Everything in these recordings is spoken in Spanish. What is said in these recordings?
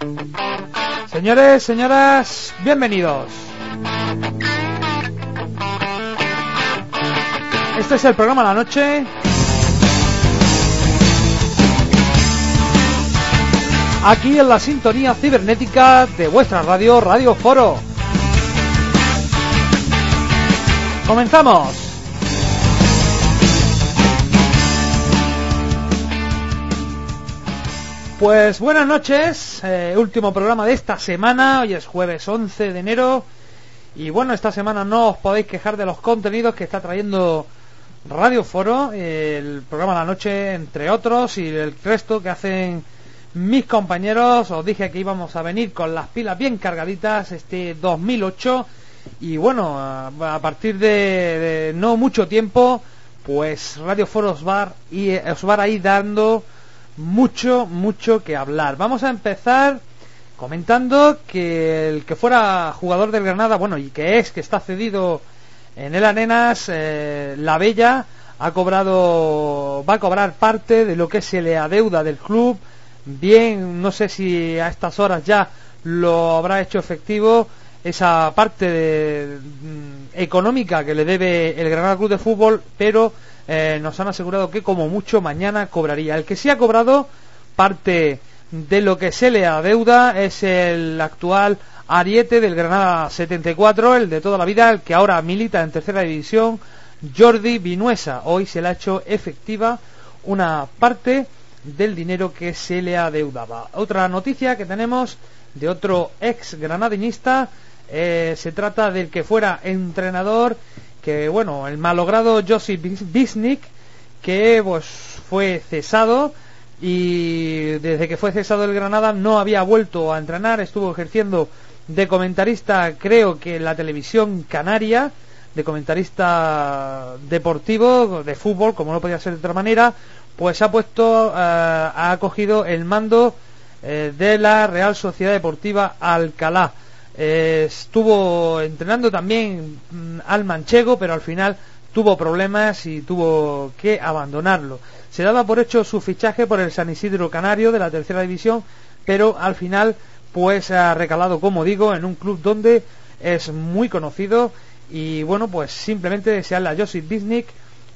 Señores, señoras, bienvenidos. Este es el programa La Noche. Aquí en la sintonía cibernética de vuestra radio, Radio Foro. ¡Comenzamos! Pues buenas noches, último programa de esta semana. Hoy es jueves 11 de enero. Y bueno, esta semana no os podéis quejar de los contenidos que está trayendo Radio Foro, el programa La Noche, entre otros, y el resto que hacen mis compañeros. Os dije que íbamos a venir con las pilas bien cargaditas este 2008. Y bueno, a partir de no mucho tiempo, pues Radio Foro os va a ir dando mucho que hablar. Vamos a empezar comentando que el que fuera jugador del Granada, bueno, y que está cedido en el Arenas, La Bella va a cobrar parte de lo que se le adeuda del club. Bien, no sé si a estas horas ya lo habrá hecho efectivo esa parte económica que le debe el Granada Club de Fútbol, pero nos han asegurado que como mucho mañana cobraría. El que sí ha cobrado parte de lo que se le adeuda es el actual ariete del Granada 74, el de toda la vida, el que ahora milita en tercera división, Jordi Vinuesa. Hoy se le ha hecho efectiva una parte del dinero que se le adeudaba. Otra noticia que tenemos de otro ex granadinista, se trata del que fuera entrenador, que bueno, el malogrado Josip Bisnik, que pues fue cesado, y desde que fue cesado el Granada no había vuelto a entrenar. Estuvo ejerciendo de comentarista, creo que en la televisión canaria, de comentarista deportivo, de fútbol, como no podía ser de otra manera. Pues ha cogido el mando de la Real Sociedad Deportiva Alcalá. Estuvo entrenando también al manchego, pero al final tuvo problemas y tuvo que abandonarlo. Se daba por hecho su fichaje por el San Isidro Canario de la tercera división, pero al final pues ha recalado, como digo, en un club donde es muy conocido. Y bueno, pues simplemente desearle a Josip Bisnik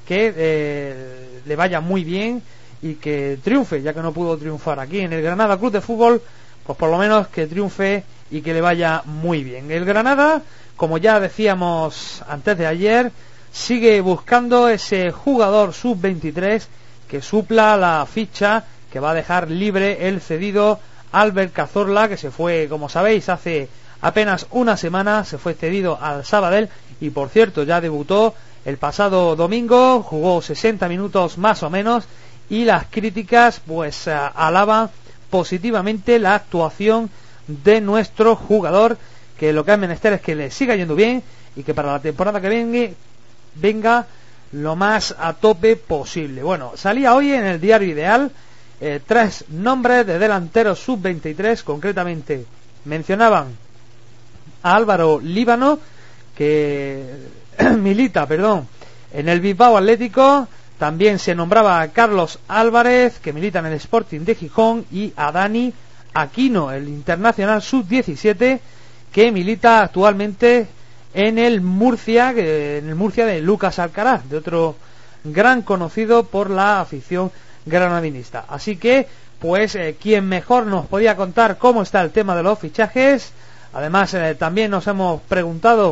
que le vaya muy bien y que triunfe, ya que no pudo triunfar aquí en el Granada Club de Fútbol. Pues por lo menos que triunfe y que le vaya muy bien. El Granada, como ya decíamos antes de ayer, sigue buscando ese jugador sub-23 que supla la ficha que va a dejar libre el cedido Albert Cazorla, que se fue, como sabéis, hace apenas una semana. Se fue cedido al Sabadell y, por cierto, ya debutó el pasado domingo, jugó 60 minutos más o menos, y las críticas pues alaban positivamente la actuación de nuestro jugador, que lo que es menester es que le siga yendo bien y que para la temporada que venga lo más a tope posible. Bueno, salía hoy en el diario Ideal 3 nombres de delanteros sub-23, concretamente mencionaban a Álvaro Líbano, que milita en el Bilbao Atlético. También se nombraba a Carlos Álvarez, que milita en el Sporting de Gijón, y a Dani Aquino, el internacional sub-17, que milita actualmente en el Murcia de Lucas Alcaraz, de otro gran conocido por la afición granadinista. Así que, pues, quien mejor nos podía contar cómo está el tema de los fichajes. Además, también nos hemos preguntado,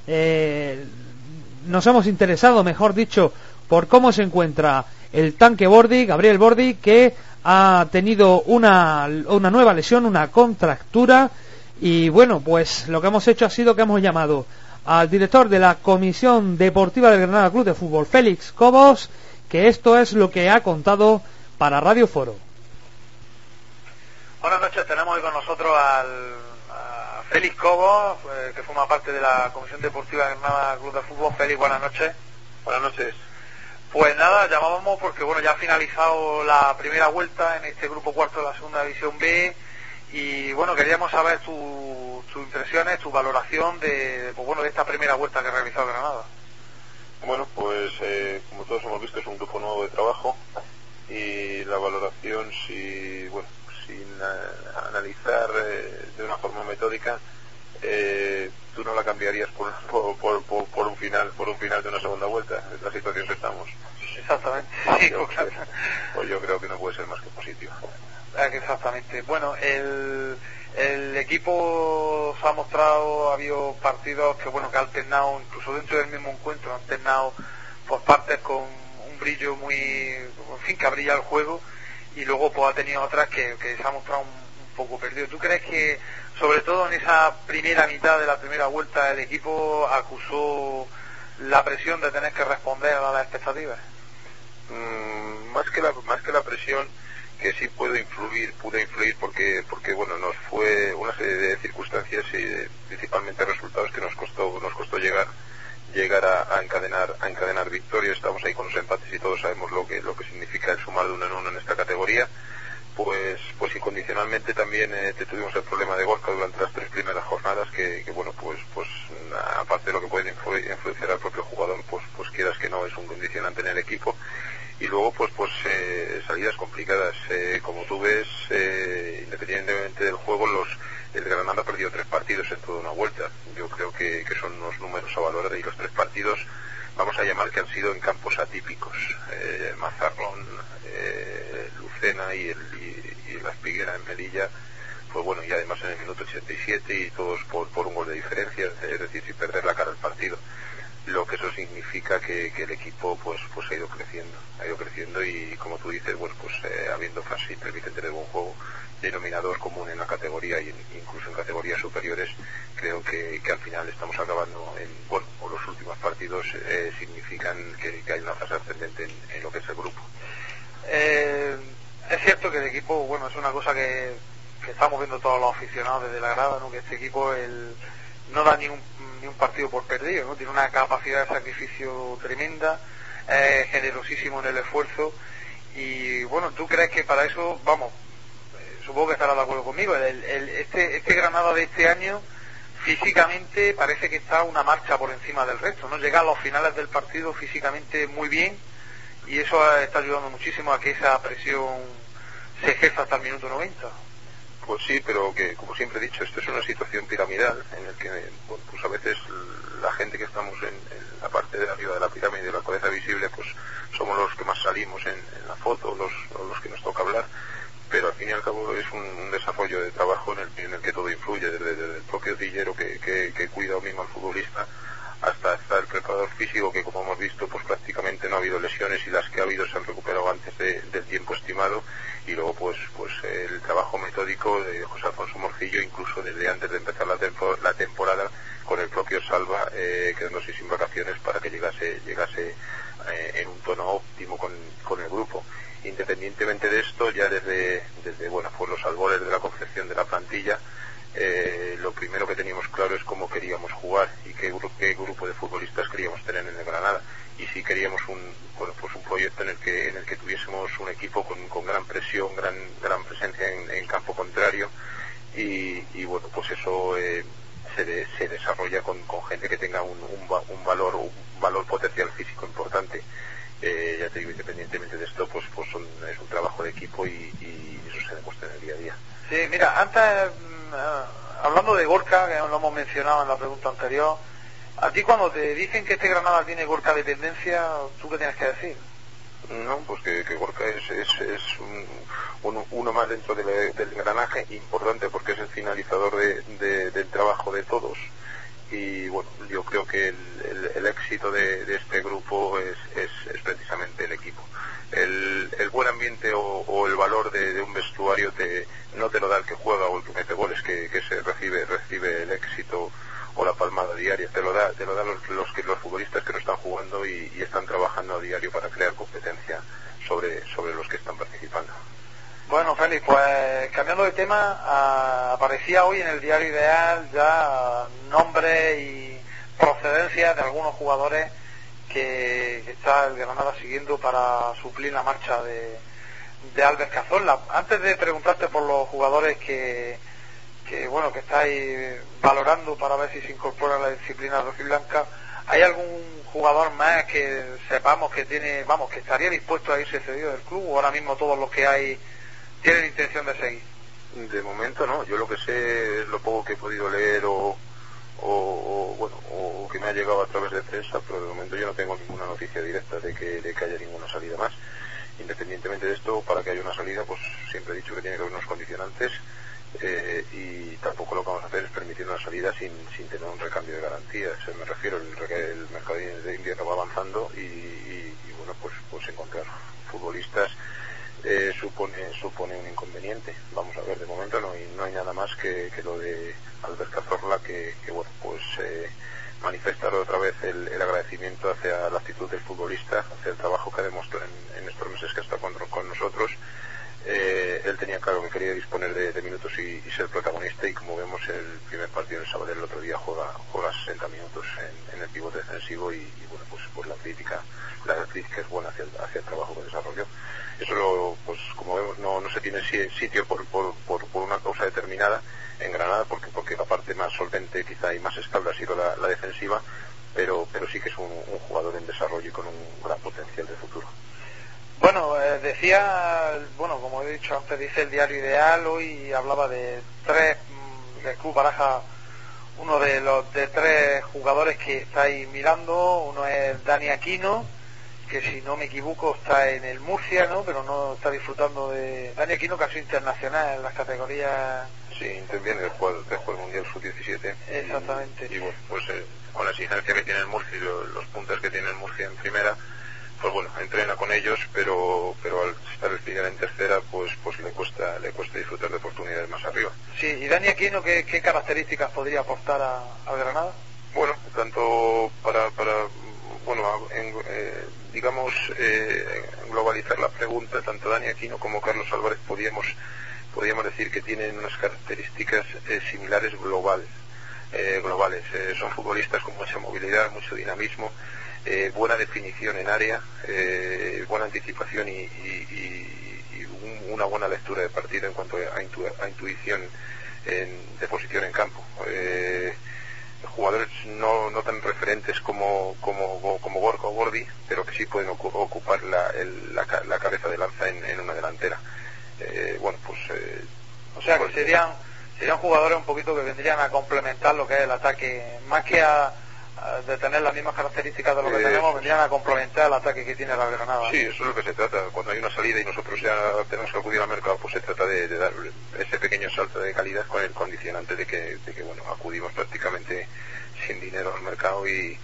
nos hemos interesado, mejor dicho, por cómo se encuentra el tanque Bordi, Gabriel Bordi, que ha tenido una nueva lesión, una contractura. Y bueno, pues lo que hemos hecho ha sido que hemos llamado al director de la Comisión Deportiva del Granada Club de Fútbol, Félix Cobos, que esto es lo que ha contado para Radio Foro. Buenas noches, tenemos hoy con nosotros a Félix Cobos, que forma parte de la Comisión Deportiva del Granada Club de Fútbol. Félix, buenas noches. Buenas noches. Pues nada, llamábamos porque bueno, ya ha finalizado la primera vuelta en este grupo cuarto de la segunda división B, y bueno, queríamos saber tus impresiones, tu valoración de esta primera vuelta que ha realizado Granada. Bueno, pues como todos hemos visto, es un grupo nuevo de trabajo, y la valoración, sin finalizar de una forma metódica, tú no la cambiarías por un final de una segunda vuelta. Es la situación que estamos. Exactamente. Pues yo creo que no puede ser más que positivo. Exactamente. Bueno, el equipo se ha mostrado, ha habido partidos que ha alternado, incluso dentro del mismo encuentro, ha alternado por partes con un brillo muy, en fin, que brilla el juego, y luego pues ha tenido otras que se ha mostrado un poco perdido. ¿Tú crees que, sobre todo en esa primera mitad de la primera vuelta, el equipo acusó la presión de tener que responder a las expectativas? Más que la presión, que sí pudo influir porque bueno, nos fue una serie de circunstancias y principalmente resultados que nos costó llegar a encadenar victorias. Estamos ahí con los empates y todos sabemos lo que significa el sumar de uno en uno en esta categoría. Pues incondicionalmente también tuvimos el problema de Gorka durante las 3 primeras jornadas, que bueno, pues aparte de lo que puede influenciar al propio jugador, pues quieras que no, es un condicionante en el equipo. Y luego salidas complicadas, como tú ves, independientemente del juego, el Granada ha perdido 3 partidos en toda una vuelta. Yo creo que son unos números a valorar, y los 3 partidos vamos a llamar que han sido en campos atípicos, Mazarrón, Lucena y la Espiguera en Melilla, pues bueno, y además en el minuto 87 y todos por un gol de diferencia, es decir, sin perder la cara al partido. Lo que eso significa que el equipo pues ha ido creciendo y, como tú dices, bueno, habiendo frases intermitentes de buen juego, denominador común en la categoría y incluso en categorías superiores, creo que al final estamos acabando o los últimos partidos significan que hay una fase ascendente en lo que es el grupo. Es cierto que el equipo, bueno, es una cosa que estamos viendo todos los aficionados desde la grada, ¿no? Que este equipo no da ni un partido por perdido, ¿no? Tiene una capacidad de sacrificio tremenda, generosísimo en el esfuerzo, y bueno, ¿tú crees que para eso, supongo que estarás de acuerdo conmigo, este Granada de este año físicamente parece que está una marcha por encima del resto, ¿no? Llega a los finales del partido físicamente muy bien, y eso está ayudando muchísimo a que esa presión se ejerza hasta el minuto 90. Pues sí, pero que, como siempre he dicho, esto es una situación piramidal en el que a veces la gente que estamos en la parte de arriba de la pirámide, de la cabeza visible, pues somos los que más salimos en la foto, los que nos toca hablar, pero al fin y al cabo es un desarrollo de trabajo en el que todo influye, desde el propio tillero que cuida o mismo al futbolista, hasta el preparador físico, que como hemos visto pues prácticamente no ha habido lesiones, y las que ha habido se han recuperado antes del tiempo estimado, y luego pues el trabajo metódico de José Alfonso Morcillo, incluso desde antes de empezar la temporada, con el propio Salva quedándose sin vacaciones para que llegase en un tono óptimo con el grupo. Independientemente de esto, ya desde los albores de la confección de la plantilla, lo primero que teníamos claro es cómo queríamos jugar y qué grupo de futbolistas queríamos tener en el Granada, y si queríamos un proyecto en el que tuviésemos un equipo con gran presión, gran presencia en campo contrario, y bueno, pues eso se desarrolla con gente que tenga un valor potencial físico importante. Ya te digo, independientemente de esto, es un trabajo de equipo y eso se demuestra en el día a día. Sí, mira, antes, hablando de Gorka, que lo hemos mencionado en la pregunta anterior, a ti cuando te dicen que este Granada tiene Gorka dependencia, ¿tú qué tienes que decir? No, pues que Gorka es uno más dentro del engranaje, importante porque es el finalizador del trabajo de todos. Y bueno, yo creo que el éxito de este grupo es precisamente el equipo. El buen ambiente o el valor de un vestuario no te lo da el que juega o el que mete goles, que se recibe el éxito o la palmada diaria, te lo da los futbolistas que no están jugando y están trabajando a diario para crear competencia sobre los que están participando. Bueno, Félix, pues cambiando de tema, aparecía hoy en el Diario Ideal ya nombres y procedencias de algunos jugadores que está el Granada siguiendo para suplir la marcha de Albert Cazorla. Antes de preguntarte por los jugadores que estáis valorando para ver si se incorpora a la disciplina rojiblanca, ¿hay algún jugador más que sepamos que estaría dispuesto a irse cedido del club, o ahora mismo todos los que hay tienen intención de seguir? De momento no, yo lo que sé es lo poco que he podido leer o que me ha llegado a través de prensa, pero de momento yo no tengo ninguna noticia directa de que haya ninguna salida más. Independientemente de esto, para que haya una salida, pues siempre he dicho que tiene que haber unos condicionantes, y tampoco lo que vamos a hacer es permitir una salida sin tener un recambio de garantías. Me refiero, el mercado de invierno va avanzando y bueno, pues encontrar futbolistas supone un inconveniente. Vamos a ver, de momento no hay nada más que lo de Albert Cazorla, que bueno, pues manifestar otra vez el agradecimiento hacia la actitud del futbolista, hacia el trabajo que ha demostrado en estos meses que está con nosotros. Él tenía claro que quería disponer de minutos y ser protagonista, y como vemos, el primer partido del sábado el otro día juega 60 minutos en el pivote defensivo, y bueno, pues la crítica es buena hacia el trabajo que desarrolló. Eso pues como vemos no se tiene sitio por una causa determinada en Granada, porque la parte más solvente quizá y más estable ha sido la defensiva, pero sí que es un jugador en desarrollo y con un gran potencial de futuro. Bueno, decía, como he dicho antes, dice el Diario Ideal, hoy hablaba de tres, del Club Baraja, uno de tres jugadores que estáis mirando. Uno es Dani Aquino, que si no me equivoco está en el Murcia, ¿no? Pero no está disfrutando de... Dani Aquino, que ha sido internacional en las categorías... Sí, interviene el juego mundial sub-17. Exactamente. Y bueno, pues con la exigencia que tiene el Murcia y los puntos que tiene el Murcia en primera, pues bueno, entrena con ellos, pero al estar el filial en tercera, pues le cuesta disfrutar de oportunidades más arriba. Sí, y Dani Aquino, ¿qué características podría aportar al Granada? Bueno, tanto para globalizar la pregunta, tanto Dani Aquino como Carlos Álvarez podríamos decir que tienen unas características similares globales. Son futbolistas con mucha movilidad, mucho dinamismo, buena definición en área, buena anticipación y una buena lectura de partido en cuanto a intuición de posición en campo. Jugadores no tan referentes como Gorka o Gordi, pero que sí pueden ocupar la cabeza de lanza en una delantera. O sea que serían jugadores un poquito que vendrían a complementar lo que es el ataque, más que de tener las mismas características de lo que tenemos, vendrían a complementar el ataque que tiene la Granada. Sí, eso es lo que se trata. Cuando hay una salida y nosotros ya tenemos que acudir al mercado, pues se trata de dar ese pequeño salto de calidad, con el condicionante de que acudimos prácticamente sin dinero al mercado y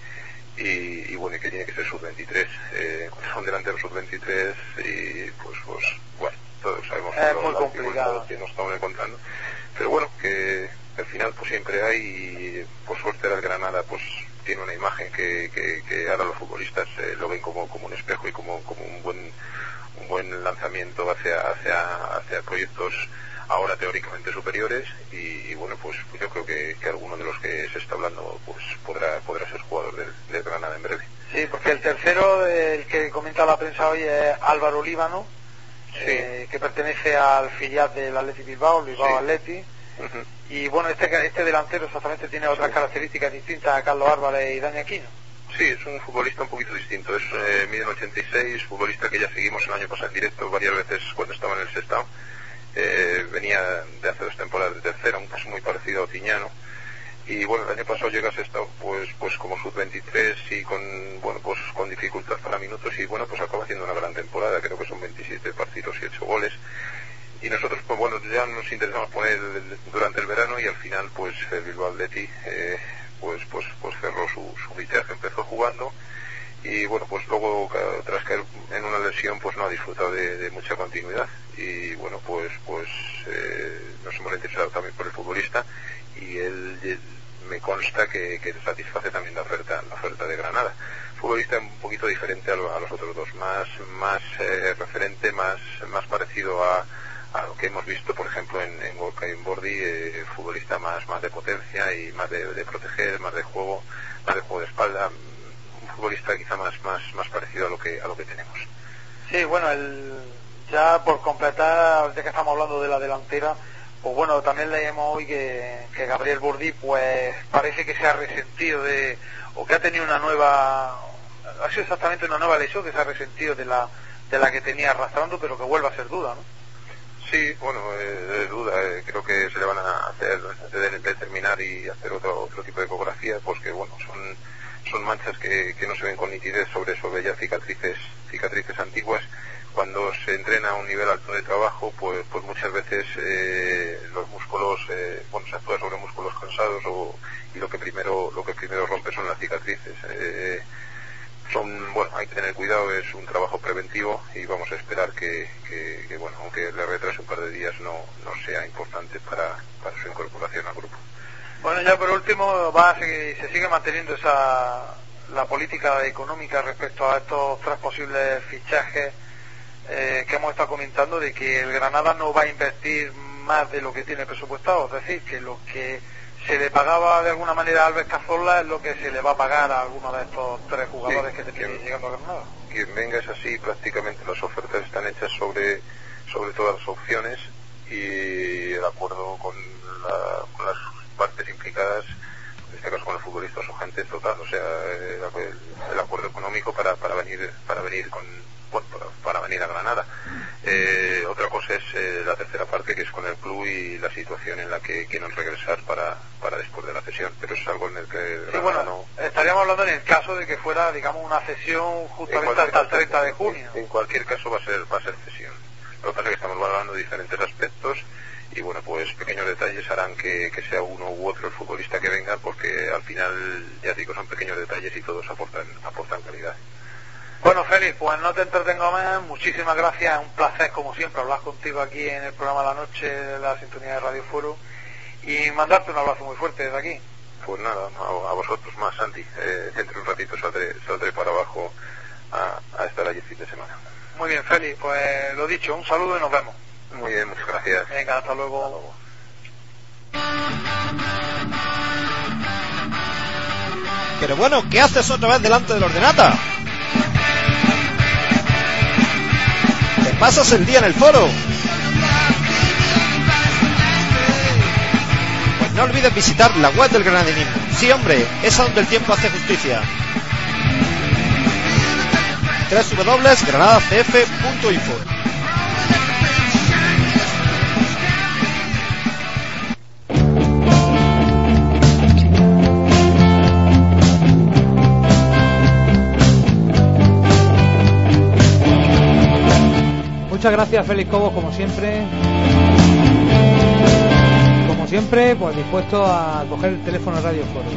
que tiene que ser sub-23. Son delanteros sub-23 y pues todos sabemos muy complicado que nos estamos encontrando, pero bueno, que al final pues siempre hay, y por suerte el Granada pues tiene una imagen que ahora los futbolistas lo ven como un espejo y como un buen lanzamiento hacia proyectos ahora teóricamente superiores, y bueno, pues yo creo que alguno de los que se está hablando pues podrá ser jugador del Granada en breve. Sí, porque el tercero, el que comenta la prensa hoy, es Álvaro Líbano, sí, que pertenece al filial del Athletic Bilbao sí. Athletic. Uh-huh. Y bueno, este delantero exactamente tiene otras características distintas a Carlos Álvarez y Dani Aquino. Sí, es un futbolista un poquito distinto. Mide 86, futbolista que ya seguimos el año pasado en directo varias veces cuando estaba en el Sestao. Venía de hace 2 temporadas de tercera, un caso muy parecido a Otiñano. Y bueno, el año pasado llega a Sestao pues como sub-23 y con dificultad para minutos, y bueno, pues acaba haciendo una gran temporada. Creo que son 27 partidos y 8 goles. Y nosotros ya nos interesamos poner durante el verano, y al final pues el Bilbao Athletic pues cerró su fichaje. Empezó jugando y bueno, pues luego tras caer en una lesión pues no ha disfrutado de mucha continuidad, y bueno, pues nos hemos interesado también por el futbolista, y él me consta que satisface también la oferta de Granada. Futbolista un poquito diferente a los otros dos, más referente, más parecido a lo que hemos visto, por ejemplo, en Gorka y en Bordi, futbolista más de potencia y más de proteger, más de juego de espalda, un futbolista quizá más parecido a lo que tenemos. Sí, bueno, ya por completar, ya que estamos hablando de la delantera, pues bueno, también leemos hoy que Gabriel Bordi pues parece que se ha resentido o que ha tenido ha sido exactamente una nueva lesión, que se ha resentido de la que tenía arrastrando, pero que vuelve a ser duda, ¿no? Sí, bueno, de duda, creo que se le van a hacer, antes de terminar y hacer otro tipo de ecografía, pues que bueno, son manchas que no se ven con nitidez sobre ya cicatrices antiguas. Cuando se entrena a un nivel alto de trabajo, pues muchas veces los músculos, se actúa sobre músculos cansados y lo que primero rompe son las cicatrices. Hay que tener cuidado, es un trabajo preventivo y vamos a esperar que aunque le retrase un par de días, no sea importante para su incorporación al grupo. Bueno, ya por último, se sigue manteniendo la política económica respecto a estos 3 posibles fichajes que hemos estado comentando, de que el Granada no va a invertir más de lo que tiene presupuestado, es decir, que lo que se le pagaba de alguna manera a Albert Cazorla es lo que se le va a pagar a alguno de estos 3 jugadores que terminen llegando a Granada. Quien venga es así, prácticamente las ofertas están hechas sobre todas las opciones y el acuerdo con las partes implicadas, en este caso con el futbolista, su gente total, o sea, el acuerdo económico para venir a Granada. Otra cosa es la tercera parte, que es con el club y la situación en la que quieren regresar para después de la cesión, pero es algo en el que estaríamos hablando en el caso de que fuera, digamos, una cesión justamente hasta el 30 de junio. En cualquier caso va a ser cesión. Lo que pasa es que estamos valorando diferentes aspectos y bueno, pues pequeños detalles harán que sea uno u otro el futbolista que venga, porque al final, ya digo, son pequeños detalles y todos aportan calidad. Bueno, Félix, pues no te entretengo más, muchísimas gracias, un placer como siempre hablar contigo aquí en el programa de la noche de la sintonía de Radio Foro y mandarte un abrazo muy fuerte desde aquí. Pues nada, a vosotros más, Santi, dentro de un ratito saldré para abajo a estar allí el fin de semana. Muy bien, Félix, pues lo dicho, un saludo y nos vemos. Muy bien, muchas gracias. Venga, hasta luego. Pero bueno, ¿qué haces otra vez delante del ordenata? ¿Te pasas el día en el foro? Pues no olvides visitar la web del granadinismo. Sí, hombre, es a donde el tiempo hace justicia. www.granadacf.info. Muchas gracias, Félix Cobos, como siempre. Como siempre, pues dispuesto a coger el teléfono de Radio Foro.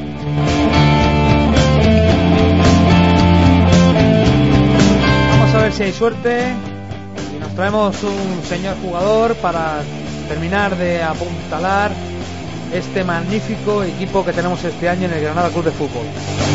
Vamos a ver si hay suerte y nos traemos un señor jugador para terminar de apuntalar este magnífico equipo que tenemos este año en el Granada Club de Fútbol.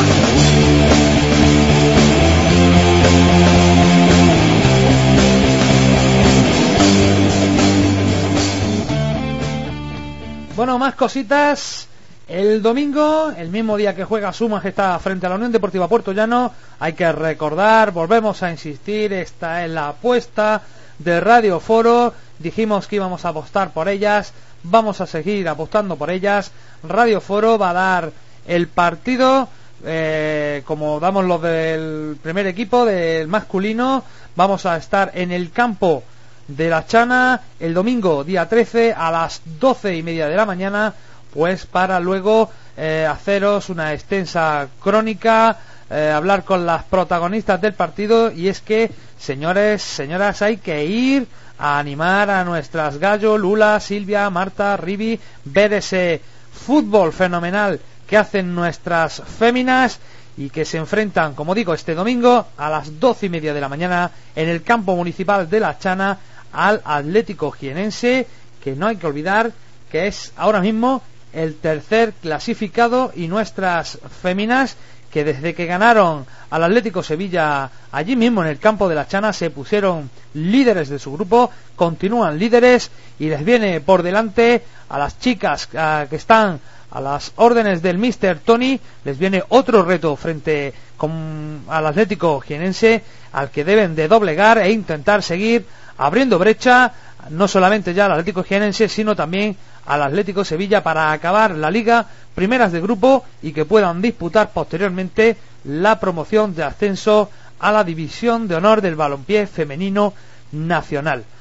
Bueno, más cositas. El domingo, el mismo día que juega Su Majestad frente a la Unión Deportiva Puerto Llano, hay que recordar, volvemos a insistir, esta es la apuesta de Radio Foro. Dijimos que íbamos a apostar por ellas, vamos a seguir apostando por ellas. Radio Foro va a dar el partido, como damos los del primer equipo, del masculino. Vamos a estar en el campo de la Chana el domingo día 13 a las 12:30 de la mañana, pues para luego haceros una extensa crónica, hablar con las protagonistas del partido. Y es que, señores, señoras, hay que ir a animar a nuestras Gallo, Lula, Silvia, Marta, Ribi, ver ese fútbol fenomenal que hacen nuestras féminas y que se enfrentan, como digo, este domingo a las 12:30 de la mañana en el campo municipal de la Chana al Atlético Jienense, que no hay que olvidar que es ahora mismo el tercer clasificado, y nuestras féminas, que desde que ganaron al Atlético Sevilla allí mismo en el campo de la Chana se pusieron líderes de su grupo, continúan líderes y les viene por delante a las chicas que están a las órdenes del Mr. Tony, les viene otro reto frente al Atlético Jienense, al que deben de doblegar e intentar seguir abriendo brecha, no solamente ya al Atlético Jienense, sino también al Atlético Sevilla, para acabar la liga primeras de grupo y que puedan disputar posteriormente la promoción de ascenso a la división de honor del balompié femenino nacional.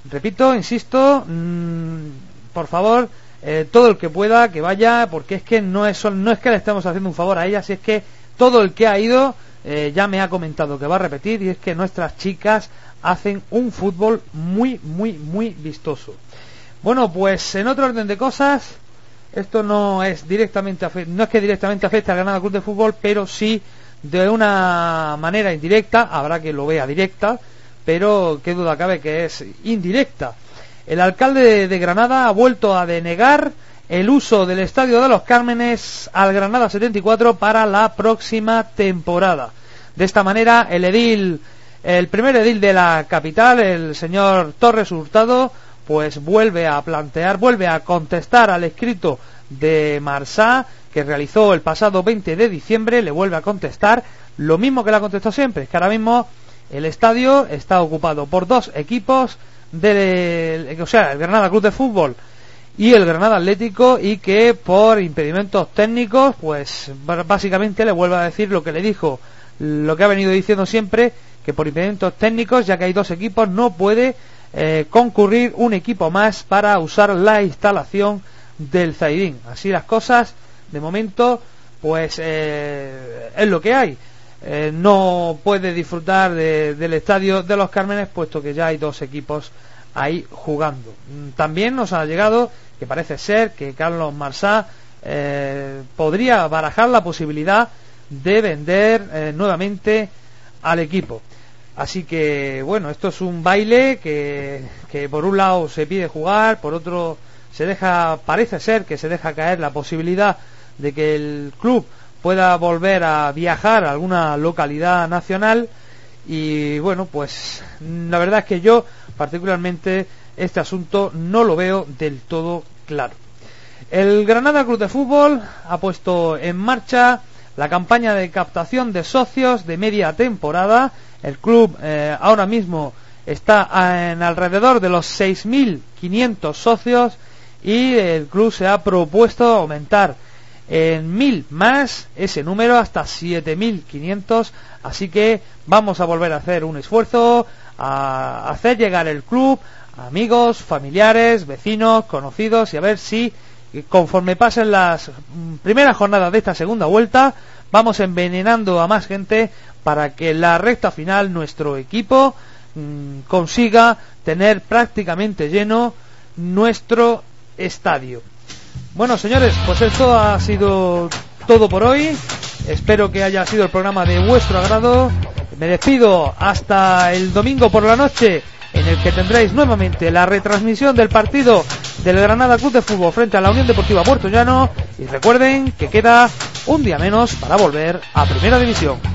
Repito, insisto, por favor, todo el que pueda que vaya, porque es que no es que le estemos haciendo un favor a ella, si es que todo el que ha ido ya me ha comentado que va a repetir, y es que nuestras chicas hacen un fútbol muy, muy, muy vistoso. Bueno, pues en otro orden de cosas, esto no es que directamente afecte al Granada Club de Fútbol, pero sí de una manera indirecta. Habrá que lo vea directa, pero qué duda cabe que es indirecta. El alcalde de Granada ha vuelto a denegar el uso del Estadio de los Cármenes al Granada 74 para la próxima temporada. De esta manera, el primer edil de la capital, el señor Torres Hurtado, pues vuelve a contestar al escrito de Marsá que realizó el pasado 20 de diciembre, le vuelve a contestar lo mismo que le ha contestado siempre, es que ahora mismo el estadio está ocupado por dos equipos, o sea, el Granada Club de Fútbol y el Granada Atlético, y que por impedimentos técnicos, pues básicamente le vuelve a decir lo que le dijo, lo que ha venido diciendo siempre, que por impedimentos técnicos, ya que hay dos equipos, no puede concurrir un equipo más para usar la instalación del Zaidín. Así las cosas, de momento, pues es lo que hay. No puede disfrutar del estadio de los Cármenes, puesto que ya hay dos equipos ahí jugando. También nos ha llegado que parece ser que Carlos Marsá podría barajar la posibilidad de vender nuevamente al equipo. Así que bueno, esto es un baile que por un lado se pide jugar, por otro parece ser que se deja caer la posibilidad de que el club pueda volver a viajar a alguna localidad nacional. Y bueno, pues la verdad es que yo particularmente este asunto no lo veo del todo claro. El Granada Club de Fútbol ha puesto en marcha la campaña de captación de socios de media temporada. El club ahora mismo está en alrededor de los 6.500 socios, y el club se ha propuesto aumentar en 1.000 más ese número hasta 7.500. Así que vamos a volver a hacer un esfuerzo, a hacer llegar el club a amigos, familiares, vecinos, conocidos, y a ver si conforme pasen las primeras jornadas de esta segunda vuelta vamos envenenando a más gente para que en la recta final nuestro equipo consiga tener prácticamente lleno nuestro estadio. Bueno, señores, pues esto ha sido todo por hoy. Espero que haya sido el programa de vuestro agrado. Me despido hasta el domingo por la noche, en el que tendréis nuevamente la retransmisión del partido del Granada Club de Fútbol frente a la Unión Deportiva Puertollano. Y recuerden que queda un día menos para volver a Primera División.